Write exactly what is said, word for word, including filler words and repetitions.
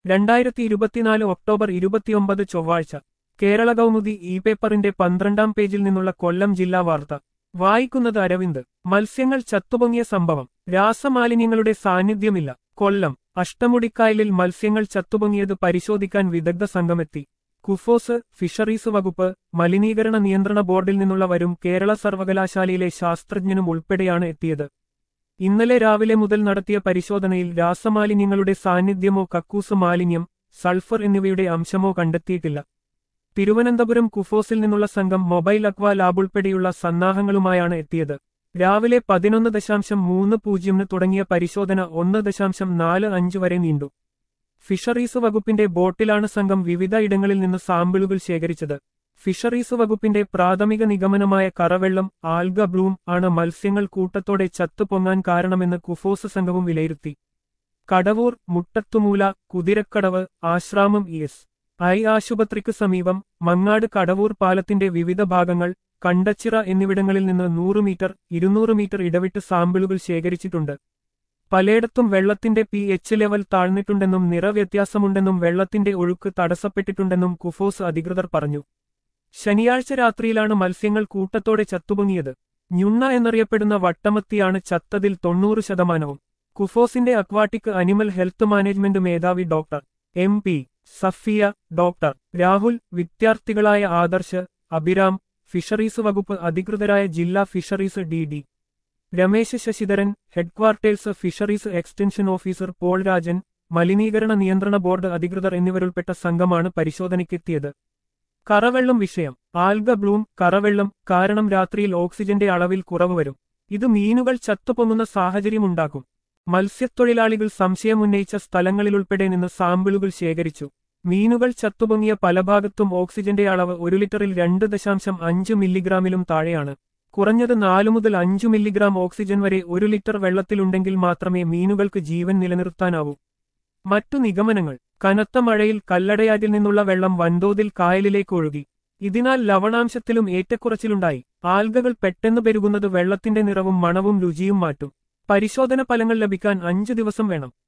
രണ്ടായിരത്തി ഇരുപത്തിനാല് ഒക്ടോബർ ഇരുപത്തിയൊമ്പത് ചൊവ്വാഴ്ച കേരള കൗമുദി ഇ പേപ്പറിന്റെ പന്ത്രണ്ടാം പേജിൽ നിന്നുള്ള കൊല്ലം ജില്ലാ വാർത്ത വായിക്കുന്നത് അരവിന്ദ്. മത്സ്യങ്ങൾ ചത്തുപൊങ്ങിയ സംഭവം, രാസമാലിന്യങ്ങളുടെ സാന്നിധ്യമില്ല. കൊല്ലം അഷ്ടമുടിക്കായലിൽ മത്സ്യങ്ങൾ ചത്തുപൊങ്ങിയത് പരിശോധിക്കാൻ വിദഗ്ധ സംഘമെത്തി. കുഫോസ്, ഫിഷറീസ് വകുപ്പ്, മലിനീകരണ നിയന്ത്രണ ബോർഡിൽ നിന്നുള്ളവരും കേരള സർവകലാശാലയിലെ ശാസ്ത്രജ്ഞനും ഉൾപ്പെടെയാണ് എത്തിയത്. ഇന്നലെ രാവിലെ മുതൽ നടത്തിയ പരിശോധനയിൽ രാസമാലിന്യങ്ങളുടെ സാന്നിധ്യമോ കക്കൂസ് മാലിന്യം, സൾഫർ എന്നിവയുടെ അംശമോ കണ്ടെത്തിയിട്ടില്ല. തിരുവനന്തപുരം കുഫോസിൽ നിന്നുള്ള സംഘം മൊബൈൽ അക്വാ ലാബുൾപ്പെടെയുള്ള സന്നാഹങ്ങളുമായാണ് എത്തിയത്. രാവിലെ പതിനൊന്ന് ദശാംശം മൂന്ന് പൂജ്യമിന് തുടങ്ങിയ പരിശോധന ഒന്ന് ദശാംശം നാല് അഞ്ച് വരെ നീണ്ടു. ഫിഷറീസ് വകുപ്പിന്റെ ബോട്ടിലാണ് സംഘം വിവിധ ഇടങ്ങളിൽ നിന്ന് സാമ്പിളുകൾ ശേഖരിച്ചത്. ഫിഷറീസ് വകുപ്പിന്റെ പ്രാഥമിക നിഗമനമായ കറവെള്ളം, ആൽഗ ബ്ലൂം ആണ് മത്സ്യങ്ങൾ കൂട്ടത്തോടെ ചത്തുപൊങ്ങാൻ കാരണമെന്ന് കുഫോസ് സംഘവും വിലയിരുത്തി. Kadavoor, Muttathumoola, Kuthirakkadavu, Asramam E S I ആശുപത്രിക്ക് സമീപം, മങ്ങാട് കടവൂർ പാലത്തിന്റെ വിവിധ ഭാഗങ്ങൾ, കണ്ടച്ചിറ എന്നിവിടങ്ങളിൽ നിന്ന് നൂറ് മീറ്റർ, ഇരുന്നൂറ് മീറ്റർ ഇടവിട്ട് സാമ്പിളുകൾ ശേഖരിച്ചിട്ടുണ്ട്. പലയിടത്തും വെള്ളത്തിന്റെ പി എച്ച് ലെവൽ താഴ്ന്നിട്ടുണ്ടെന്നും നിറവ്യത്യാസമുണ്ടെന്നും വെള്ളത്തിന്റെ ഒഴുക്ക് തടസ്സപ്പെട്ടിട്ടുണ്ടെന്നും കുഫോസ് അധികൃതർ പറഞ്ഞു. ശനിയാഴ്ച രാത്രിയിലാണ് മത്സ്യങ്ങൾ കൂട്ടത്തോടെ ചത്തുപൊങ്ങിയത്. ഞുണ്ണ എന്നറിയപ്പെടുന്ന വട്ടമത്തിയാണ് ചത്തതിൽ തൊണ്ണൂറ് ശതമാനവും. കുഫോസിന്റെ അക്വാട്ടിക് അനിമൽ ഹെൽത്ത് മാനേജ്മെന്റ് മേധാവി doctor M P Safiya, doctor Rahul, വിദ്യാർത്ഥികളായ ആദർശ്, അഭിരാം, ഫിഷറീസ് വകുപ്പ് അധികൃതരായ ജില്ലാ fisheries D D Ramesh Sasidharan, headquarters fisheries extension officer Paul Rajan, മലിനീകരണ നിയന്ത്രണ ബോർഡ് അധികൃതർ എന്നിവരുൾപ്പെട്ട സംഘമാണ് പരിശോധനയ്ക്കെത്തിയത്. കറവെള്ളം വിഷയം, ആൽഗ ബ്ലൂം, കറവെള്ളം കാരണം രാത്രിയിൽ ഓക്സിജന്റെ അളവിൽ കുറവ് വരും. ഇത് മീനുകൾ ചത്തുപൊങ്ങുന്ന സാഹചര്യമുണ്ടാക്കും. മത്സ്യത്തൊഴിലാളികൾ സംശയമുന്നയിച്ച സ്ഥലങ്ങളിലുൾപ്പെടെ നിന്ന് സാമ്പിളുകൾ ശേഖരിച്ചു. മീനുകൾ ചത്തുപൊങ്ങിയ പല ഭാഗത്തും ഓക്സിജന്റെ അളവ് ഒരു ലിറ്ററിൽ രണ്ട് ദശാംശം അഞ്ച് മില്ലിഗ്രാമിലും താഴെയാണ്. കുറഞ്ഞത് നാലു മുതൽ അഞ്ചു മില്ലിഗ്രാം ഓക്സിജൻ വരെ ഒരു ലിറ്റർ വെള്ളത്തിലുണ്ടെങ്കിൽ മാത്രമേ മീനുകൾക്ക് ജീവൻ നിലനിർത്താനാവൂ. മറ്റു നിഗമനങ്ങൾ, കനത്ത മഴയിൽ കല്ലടയാറ്റിൽ നിന്നുള്ള വെള്ളം വൻതോതിൽ കായലിലേക്ക് ഒഴുകി. ഇതിനാൽ ലവണാംശത്തിലും ഏറ്റക്കുറച്ചിലുണ്ടായി. ആൽഗകൾ പെട്ടെന്ന് പെരുകുന്നത് വെള്ളത്തിന്റെ നിറവും മണവും രുചിയും മാറ്റും. പരിശോധന ഫലങ്ങൾ ലഭിക്കാൻ അഞ്ചു ദിവസം വേണം.